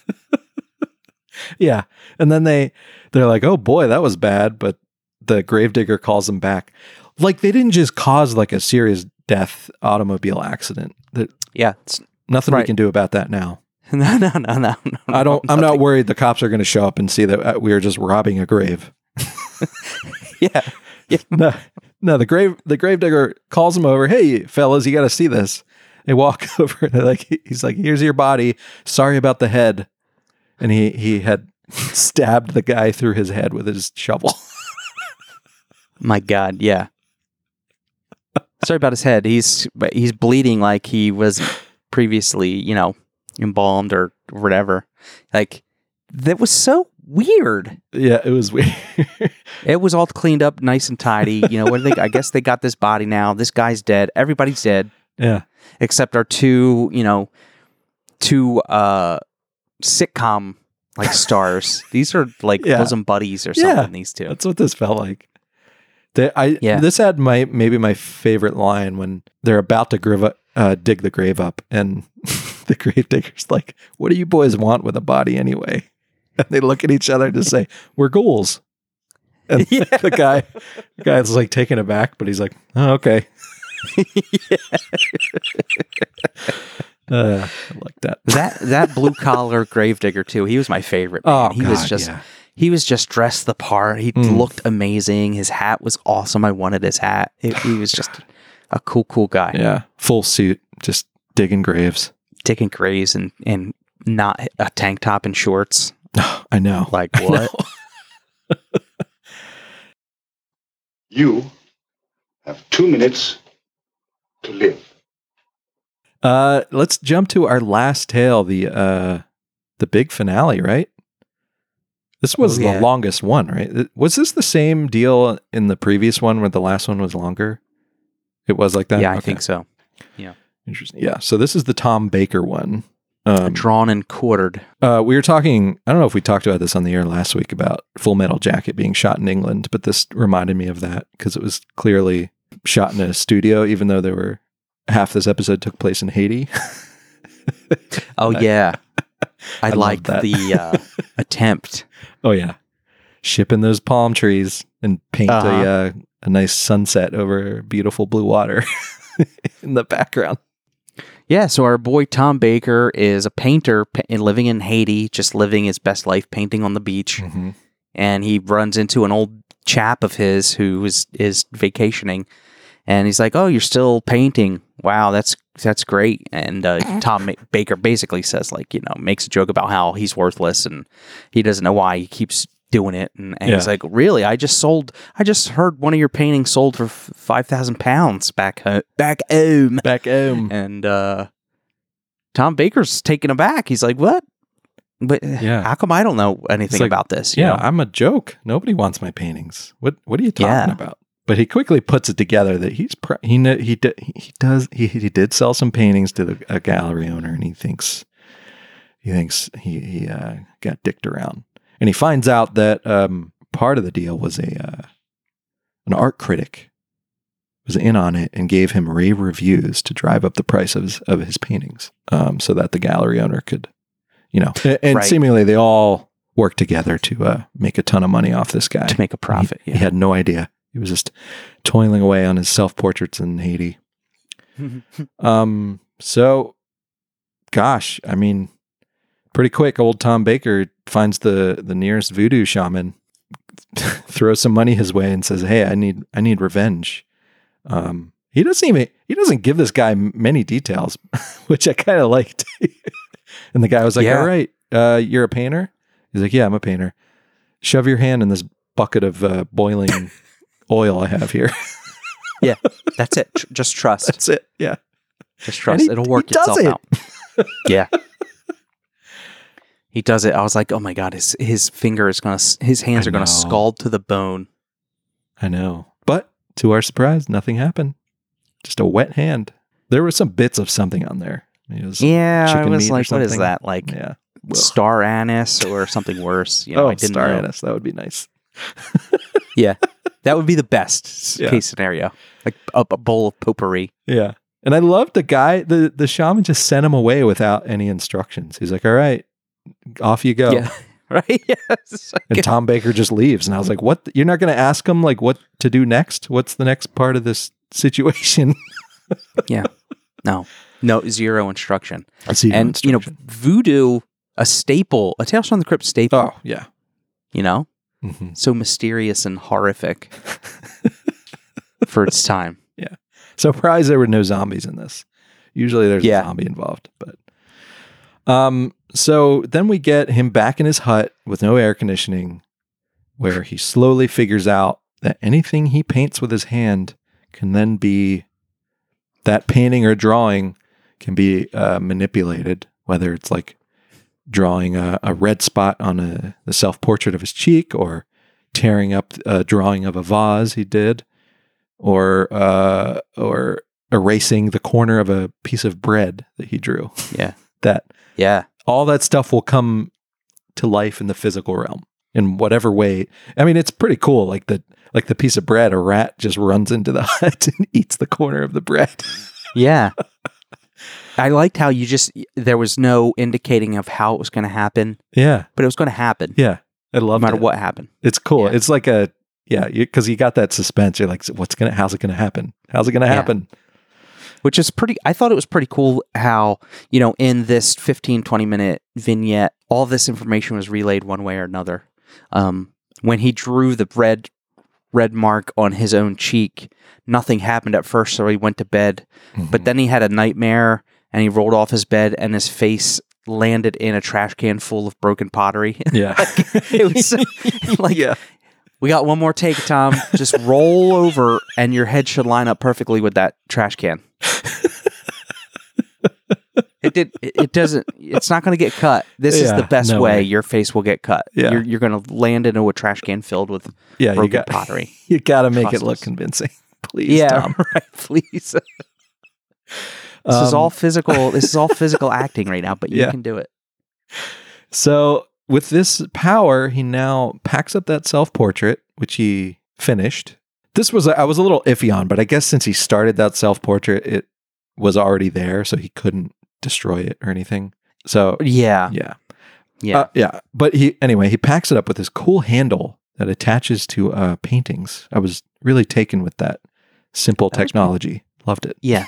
Yeah. And then they they're like, "Oh boy, that was bad," but the gravedigger calls them back. Like they didn't just cause like a serious death automobile accident. That Yeah, it's, nothing we Right. can do about that now. no, no, no, no, no. I don't I'm not nothing. worried the cops are going to show up and see that uh, we are just robbing a grave. Yeah, no. No, the grave the gravedigger calls them over. "Hey, fellas, you got to see this." They walk over and they're like he's like, "Here's your body. Sorry about the head." And he he had stabbed the guy through his head with his shovel. my God, yeah. Sorry about his head. He's but he's bleeding like he was previously, you know, embalmed or whatever. Like that was so weird. Yeah, it was weird. It was all cleaned up, nice and tidy. You know, what do they? I guess they got this body now. This guy's dead. Everybody's dead Yeah. except our two, you know, two uh, sitcom like stars. These are like Yeah. bosom buddies or Yeah. something. These two. That's what this felt like. They, I Yeah. This had my maybe my favorite line when they're about to grive, uh, dig the grave up, and the grave digger's like, "What do you boys want with a body anyway?" And they look at each other and just say, "We're ghouls." And Yeah. the guy, the guy's like taken aback, but he's like, "Oh, okay." uh, I like that. That that blue collar gravedigger too. He was my favorite. Man. Oh, he was God, just yeah. he was just dressed the part. He Mm. looked amazing. His hat was awesome. I wanted his hat. It, he was just a cool, cool guy. Yeah, full suit, just digging graves. Digging graves and and not a tank top and shorts. I know. Like I know. what? You have two minutes to live. Uh, let's jump to our last tale, the uh, the big finale, right? This was Oh, yeah. the longest one, right? It- Was this the same deal in the previous one where the last one was longer? It was like that? Yeah, I Okay. think so. Interesting. Yeah. So this is the Tom Baker one. Um, Drawn and quartered. uh, we were talking, I don't know if we talked about this on the air last week about Full Metal Jacket being shot in England, but this reminded me of that because it was clearly shot in a studio, even though there were half this episode took place in Haiti. Oh Nice. yeah. I, I love like that. the uh, attempt. Oh yeah, shipping those palm trees and paint Uh-huh. a uh, a nice sunset over beautiful blue water in the background. Yeah, so our boy Tom Baker is a painter pa- living in Haiti, just living his best life painting on the beach. Mm-hmm. And he runs into an old chap of his who is, is vacationing. And he's like, "Oh, you're still painting. Wow, that's that's great." And uh, Tom Ma- Baker basically says, like, you know, makes a joke about how he's worthless and he doesn't know why he keeps doing it. And, and he's Yeah. like, "Really? I just sold, I just heard one of your paintings sold for f- five thousand pounds back, ho- back home." Back home. And uh, Tom Baker's taken aback. He's like, "What? But Yeah. how come I don't know anything It's like, about this?" you Yeah, know? I'm a joke. Nobody wants my paintings. What What are you talking Yeah. about? But he quickly puts it together that he's pr- he kn- he d- he does he, he did sell some paintings to the, a gallery owner, and he thinks he thinks he he uh, got dicked around, and he finds out that um, part of the deal was a uh, an art critic was in on it and gave him rave reviews to drive up the price of his, of his paintings, um, so that the gallery owner could, you know, and, and Right. seemingly they all worked together to uh, make a ton of money off this guy to make a profit. He, yeah. he had no idea. He was just toiling away on his self portraits in Haiti. Um. So, gosh, I mean, pretty quick, old Tom Baker finds the the nearest voodoo shaman, throws some money his way, and says, "Hey, I need I need revenge." Um. He doesn't even he doesn't give this guy m- many details, which I kind of liked. And the guy was like, Yeah. "All right, uh, you're a painter." He's like, "Yeah, I'm a painter. Shove your hand in this bucket of uh, boiling oil I have here." Yeah, that's it. Tr- Just trust. That's it. Yeah. Just trust. he- It'll work he does itself it. out. Yeah. He does it. I was like, "Oh my god, his his finger is gonna, s- his hands I are gonna know. scald to the bone." I know. But to our surprise, nothing happened. Just a wet hand. There were some bits of something on there. It was, Yeah, I chicken was meat or like, "What is something. that? Like yeah. star anise or something worse?" You know, oh, I didn't star know. anise. That would be nice. Yeah, that would be the best s- Yeah. case scenario. Like a, a bowl of potpourri. Yeah. And I love the guy, the, the shaman just sent him away without any instructions. He's like, all right, off you go. Yeah, right. Yes. And Tom Baker just leaves. And I was like, what? You're not going to ask him like what to do next? What's the next part of this situation? No, no, zero instruction. Zero And you know, instruction. voodoo, a staple, a Tales from the Crypt staple. Oh, yeah. You know, hmm so mysterious and horrific for its time. Surprised there were no zombies in this. Usually there's Yeah. a zombie involved, but um so then we get him back in his hut with no air conditioning, where he slowly figures out that anything he paints with his hand can then be that painting or drawing can be uh, manipulated, whether it's like drawing a, a red spot on a the self-portrait of his cheek, or tearing up a drawing of a vase he did, or uh, or erasing the corner of a piece of bread that he drew. Yeah. That Yeah. all that stuff will come to life in the physical realm in whatever way. I mean, it's pretty cool. Like the like the piece of bread, a rat just runs into the hut and eats the corner of the bread. Yeah. I liked how you just, there was no indicating of how it was going to happen, Yeah, but it was going to happen. yeah, I love No matter it. what happened. It's cool. Yeah. It's like a yeah, because you, you got that suspense. You're like, what's gonna? How's it gonna happen? How's it gonna Yeah. happen? Which is pretty, I thought it was pretty cool how, you know, in this fifteen, twenty minute vignette, all this information was relayed one way or another. Um, when he drew the red, red mark on his own cheek, nothing happened at first, so he went to bed. But then he had a nightmare and he rolled off his bed and his face landed in a trash can full of broken pottery. Yeah, It was like, yeah. we got one more take, Tom. Just roll over and your head should line up perfectly with that trash can. It did. It, it doesn't. It's not going to get cut. This is Yeah, the best no way way. your face will get cut. Yeah. You're, you're going to land into a trash can filled with Yeah, you broken got pottery. you got to make Trust it look us. convincing, please. Yeah, Tom. right. Please. This is Um, all physical. This is all physical acting right now, but you Yeah. can do it. So with this power, he now packs up that self-portrait, which he finished. This was I was a little iffy on, but I guess since he started that self-portrait, it was already there, so he couldn't destroy it or anything. So Yeah. yeah. Yeah. Uh, yeah. But he, anyway, he packs it up with this cool handle that attaches to uh, paintings. I was really taken with that simple That was technology. Loved it. yeah.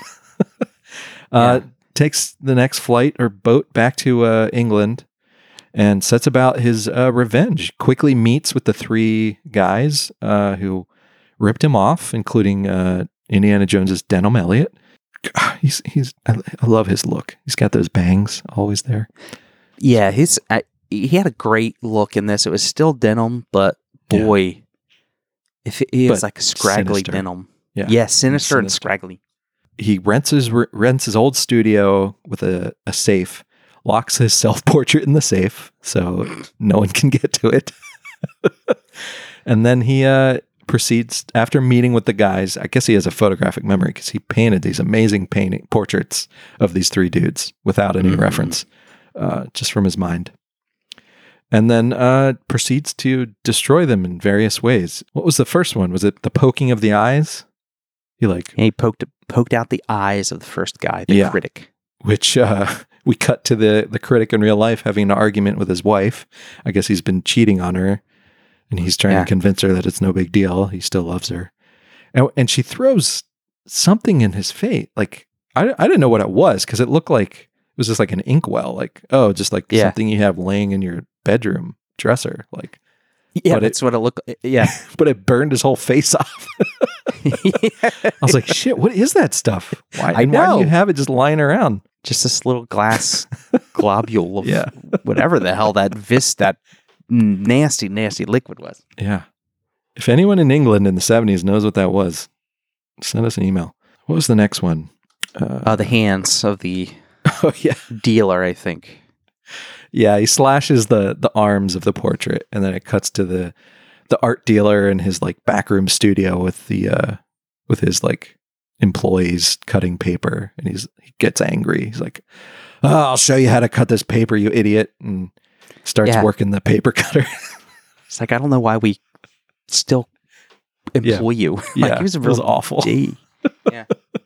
Uh, Yeah. Takes the next flight or boat back to uh, England and sets about his uh, revenge. Quickly meets with the three guys uh, who ripped him off, including uh, Indiana Jones's Denholm Elliott. He's he's I, I love his look. He's got those bangs always there. Yeah. His, I, he had a great look in this. It was still Denholm, but Yeah. boy, if it, he was But like a scraggly sinister. Denholm. Yeah. Yeah. Sinister, and Sinister. scraggly. He rents his rents his old studio with a, a safe, locks his self portrait in the safe so no one can get to it, and then he uh, proceeds after meeting with the guys. I guess he has a photographic memory because he painted these amazing painting portraits of these three dudes without any Mhm. reference, uh, just from his mind. And then uh, proceeds to destroy them in various ways. What was the first one? Was it the poking of the eyes? He like And he poked poked out the eyes of the first guy, the Yeah. critic. which uh, we cut to the the critic in real life having an argument with his wife. I guess he's been cheating on her, and he's trying Yeah. to convince her that it's no big deal. He still loves her, and, and she throws something in his face. Like I, I didn't know what it was because it looked like it was just like an inkwell. Like oh, just like Yeah. something you have laying in your bedroom dresser. Like, Yeah, But it- that's what it looked. Yeah. but it burned his whole face off. I was like, shit, what is that stuff? Why, I and why do know. you have it just lying around? Just this little glass globule of Yeah. whatever the hell that vis that nasty, nasty liquid was. Yeah. If anyone in England in the seventies knows what that was, send us an email. What was the next one? Uh, Uh, the hands of the oh, yeah. dealer, I think. Yeah. He slashes the, the arms of the portrait, and then it cuts to the, the art dealer in his like backroom studio with the, uh, with his like employees cutting paper. And he's, he gets angry. He's like, oh, I'll show you how to cut this paper, you idiot. And starts Yeah. working the paper cutter. It's like, I don't know why we still employ you. like, Yeah, he was a it was real awful. D. Yeah.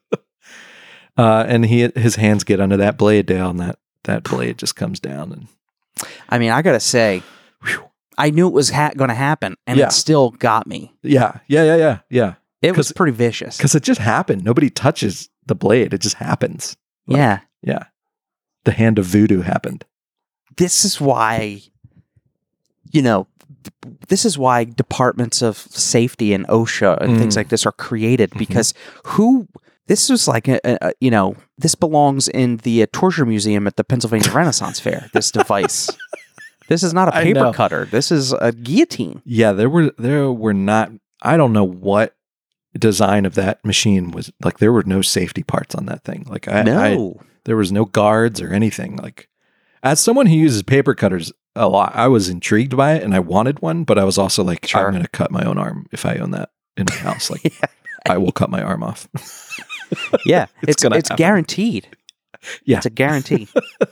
Uh, and he, his hands get under that blade, Dale, and that, that blade just comes down and I mean, I got to say, I knew it was ha- going to happen, and Yeah. it still got me. yeah, yeah, yeah, yeah, yeah. It was 'Cause- pretty vicious. Because it just happened. Nobody touches the blade. It just happens. Like, yeah. Yeah. The hand of voodoo happened. This is why, you know, this is why departments of safety and OSHA and things Mm. like this are created, Mhm. because who, this was like, a, a, a- you know, this belongs in the uh, torture museum at the Pennsylvania Renaissance Fair, this device. This is not a I paper know. cutter. This is a guillotine. Yeah, there were there were not I don't know what design of that machine was like there were no safety parts on that thing. Like I, I no. there was no guards or anything. Like as someone who uses paper cutters a lot, I was intrigued by it and I wanted one, but I was also like, Sure. I'm gonna cut my own arm if I own that in my house. Like Yeah. I will cut my arm off. Yeah. It's it's gonna it's happen. guaranteed. Yeah. It's a guarantee.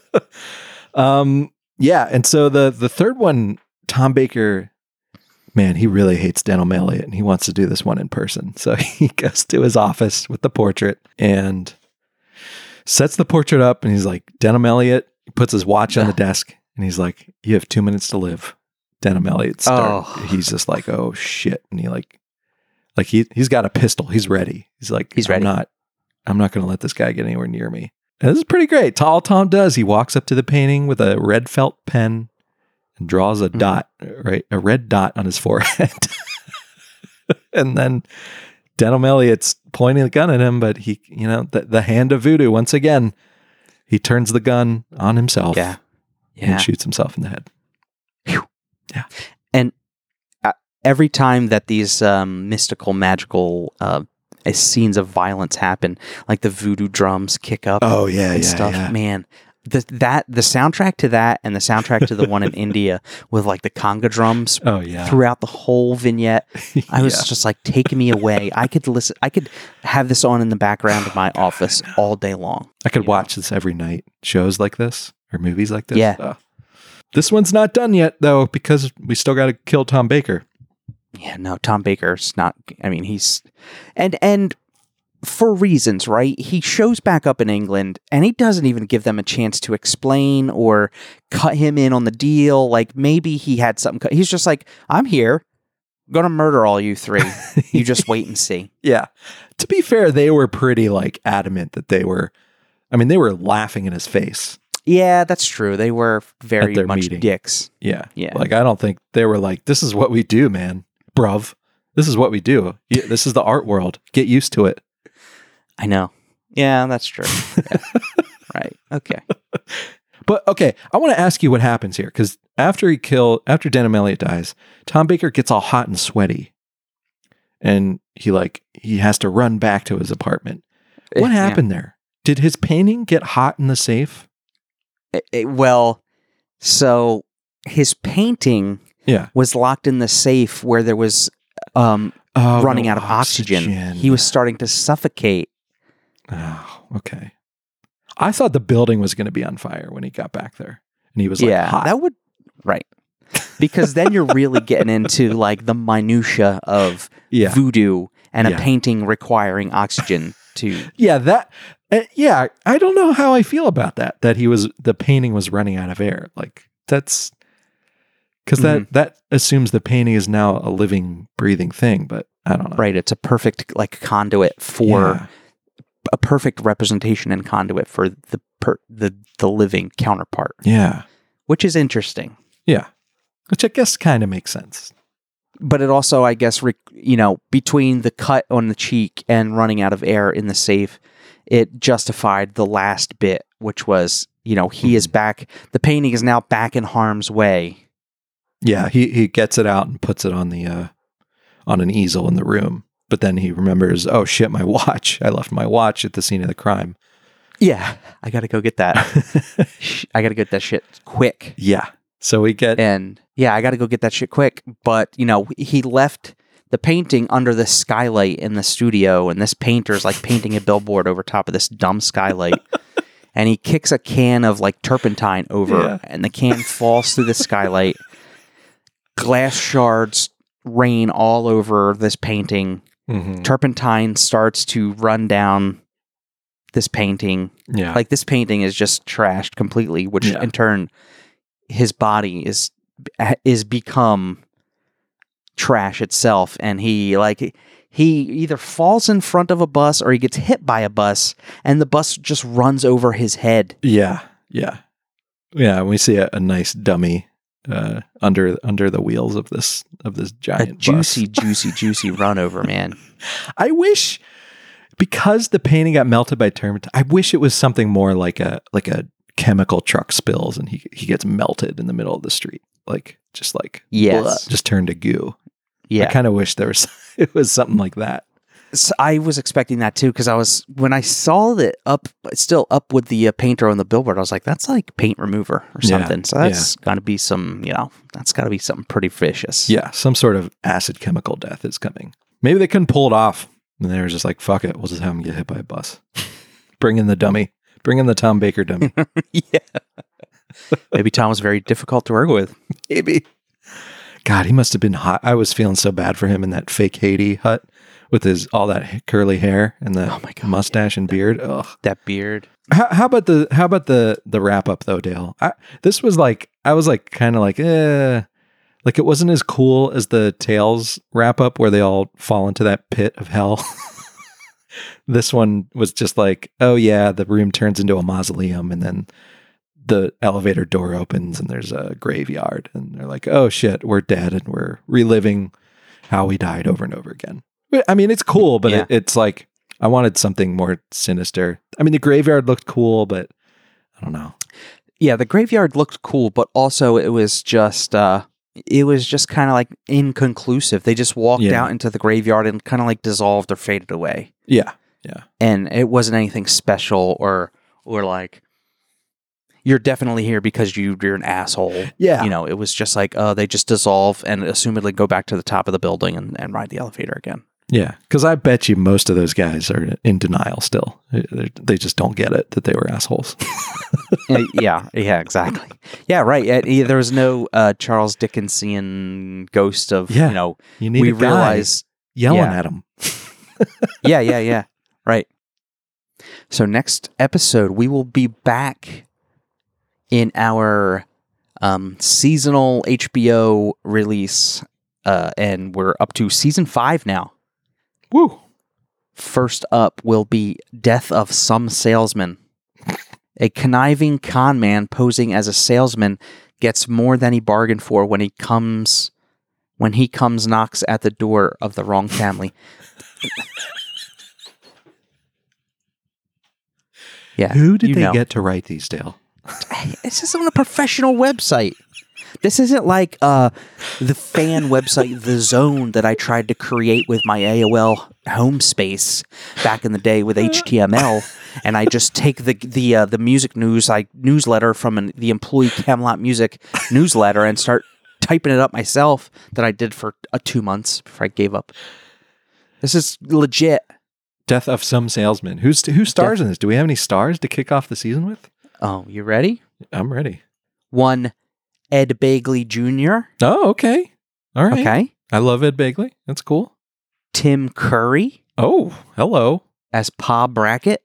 Um, yeah, and so the the third one, Tom Baker, man, he really hates Denholm Elliott, and he wants to do this one in person. So he goes to his office with the portrait and sets the portrait up, and he's like, Denholm Elliott. He puts his watch on the desk, and he's like, "You have two minutes to live." Denholm Elliott start. Oh. He's just like, "Oh shit," and he like, like he he's got a pistol. He's ready. He's like, He's I'm ready. not, I'm not going to let this guy get anywhere near me. And this is pretty great. All Tom does, he walks up to the painting with a red felt pen and draws a Mhm. dot, right? A red dot on his forehead. And then Denholm Elliott's pointing the gun at him, but he, you know, the, the hand of voodoo, once again, he turns the gun on himself Yeah. Yeah. and shoots himself in the head. And uh, every time that these um, mystical, magical uh, uh, scenes of violence happen, like the voodoo drums kick up Oh, yeah, and yeah, stuff, yeah. man, the that the soundtrack to that and the soundtrack to the one in India with like the conga drums Oh, yeah. throughout the whole vignette, I was Yeah. just like taking me away. I could listen. I could have this on in the background of my office all day long. I could you know? watch this every night. Shows like this or movies like this. Yeah. Oh. This one's not done yet, though, because we still got to kill Tom Baker. Yeah, no, Tom Baker's not. I mean, he's and and for reasons, right? He shows back up in England and he doesn't even give them a chance to explain or cut him in on the deal. Like maybe he had something. Cut. He's just like, I'm here. I'm going to murder all you three. You just wait and see. Yeah. To be fair, they were pretty like adamant that they were, I mean, they were laughing in his face. Yeah, that's true. They were very their much meeting. dicks. Yeah. Yeah. Like, I don't think they were like, this is what we do, man. Bruv. This is what we do. Yeah, this is the art world. Get used to it. I know. Yeah, that's true. Yeah. Right. Okay. But okay, I want to ask you what happens here, because after he kill, after Denham Elliott dies, Tom Baker gets all hot and sweaty, and he like he has to run back to his apartment. What Yeah. happened there? Did his painting get hot in the safe? It- it- well, so his painting Yeah, was locked in the safe where there was um, oh, running no out of oxygen. oxygen. He was starting to suffocate. Oh, okay. I thought the building was going to be on fire when he got back there, and he was like yeah, hot. that would right. Because then you're really getting into like the minutia of Yeah. voodoo and Yeah. a painting requiring oxygen to. Yeah, that. Uh, yeah, I don't know how I feel about that. That he was the painting was running out of air. Like that's because Mm-hmm. that that assumes the painting is now a living, breathing thing. But I don't know. Right, it's a perfect like conduit for Yeah. a perfect representation and conduit for the per, the the living counterpart, Yeah. which is interesting. Yeah. Which I guess kind of makes sense. But it also, I guess, re, you know, between the cut on the cheek and running out of air in the safe, it justified the last bit, which was, you know, he is back. The painting is now back in harm's way. Yeah, he he gets it out and puts it on the uh, on an easel in the room. But then he remembers, oh shit, my watch. I left my watch at the scene of the crime. Yeah, I got to go get that. Sh- I got to get that shit quick. Yeah. So we get And yeah, I got to go get that shit quick. But, you know, he left the painting under the skylight in the studio, and this painter's like painting a billboard over top of this dumb skylight. And he kicks a can of like turpentine over, Yeah. and the can falls through the skylight. Glass shards rain all over this painting. Mhm. Turpentine starts to run down this painting. Yeah. Like this painting is just trashed completely, which Yeah. in turn, his body is is become trash itself, and he like he either falls in front of a bus or he gets hit by a bus, and the bus just runs over his head. Yeah, yeah, yeah. We see a, a nice dummy uh, under under the wheels of this of this A giant juicy, bus. juicy, juicy run over, man. I wish, because the painting got melted by turpentine, I wish it was something more like a like a chemical truck spills and he he gets melted in the middle of the street, like just like Yes. blah, just turned to goo. Yeah, I kind of wish there was it was something like that. So I was expecting that too, because I was when I saw that up, still up with the uh, painter on the billboard, I was like, "That's like paint remover or Yeah, something." So that's got to be some, you know, that's got to be something pretty vicious. Yeah, some sort of acid chemical death is coming. Maybe they couldn't pull it off, and they were just like, "Fuck it, we'll just have him get hit by a bus." Bring in the dummy. Bring in the Tom Baker dummy. yeah. Maybe Tom was very difficult to work with. Maybe. God, he must have been hot. I was feeling so bad for him in that fake Haiti hut with his all that curly hair and the Oh my God, mustache and beard. Ugh. That beard. How, how about the how about the the wrap up though, Dale? I, this was like I was like kind of like eh, like it wasn't as cool as the Tales wrap up where they all fall into that pit of hell. This one was just like, oh yeah, the room turns into a mausoleum, and then the elevator door opens and there's a graveyard, and they're like, oh shit, we're dead, and we're reliving how we died over and over again. I mean, it's cool, but Yeah. it, it's like I wanted something more sinister. I mean, the graveyard looked cool, but I don't know. Yeah, the graveyard looked cool, but also it was just uh it was just kind of like inconclusive. They just walked Yeah. out into the graveyard and kind of like dissolved or faded away. Yeah, yeah, And it wasn't anything special or or like you're definitely here because you, you're an asshole. Yeah. You know, it was just like, uh, they just dissolve and assumedly go back to the top of the building and, and ride the elevator again. yeah. Because I bet you most of those guys are in denial still. They they just don't get it that they were assholes. Uh, yeah, yeah, exactly. Yeah, right. Uh, yeah, there was no uh, Charles Dickensian ghost of, Yeah. you know, You need we a guy realize, yelling yeah. at them. yeah, yeah, yeah. Right. So next episode, we will be back in our um, seasonal H B O release, uh, and we're up to season five now. Woo! First up will be Death of Some Salesman. A conniving con man posing as a salesman gets more than he bargained for when he comes when he comes knocks at the door of the wrong family. Yeah, Who did you they know. get to write these, Dale? It's just on a professional website. This isn't like uh, the fan website, The Zone, that I tried to create with my A O L home space back in the day with H T M L, and I just take the the uh, the music news I newsletter from an, the Employee Camelot Music newsletter and start typing it up myself. That I did for uh, two months before I gave up. This is legit. Death of Some Salesman. Who's who stars Death- in this? Do we have any stars to kick off the season with? Oh, you ready? I'm ready. One, Ed Begley Junior Oh, okay. All right. Okay. I love Ed Begley. That's cool. Tim Curry Oh, hello. as Pa Brackett.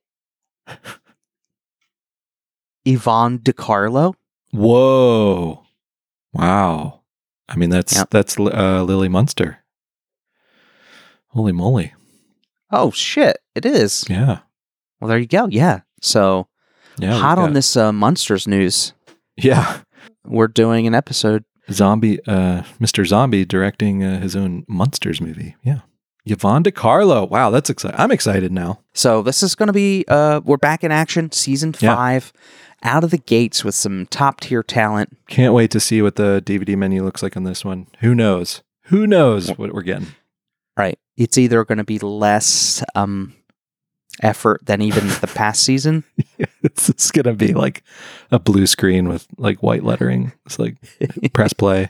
Yvonne DiCarlo. Whoa. Wow. I mean, that's Yep. that's uh, Lily Munster. Holy moly. Oh, shit. It is. Yeah. Well, there you go. Yeah. So, Yeah. we've hot on got- this uh, Monsters news. Yeah. We're doing an episode. Zombie, uh, Mister Zombie directing uh, his own Monsters movie. Yeah. Yvonne DiCarlo. Wow, that's exciting. I'm excited now. So, this is going to be, uh, we're back in action, season Yeah. five, out of the gates with some top tier talent. Can't wait to see what the D V D menu looks like on this one. Who knows? Who knows what we're getting? Right. It's either going to be less um, effort than even the past season. It's, it's going to be like a blue screen with like white lettering. It's like press play.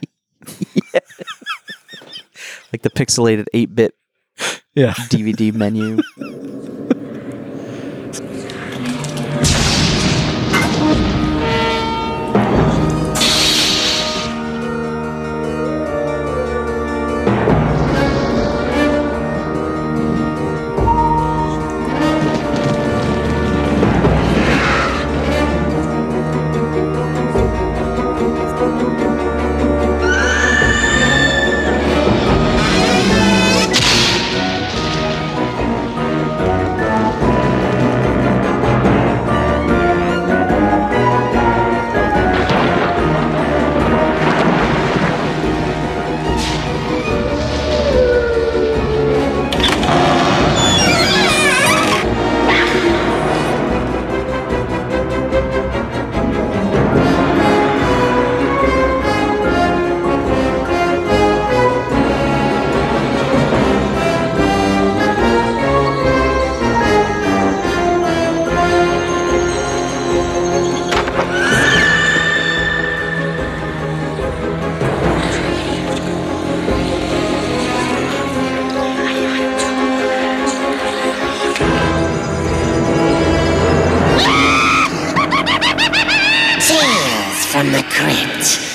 Like the pixelated eight bit Yeah. D V D menu. Tales from the crypt.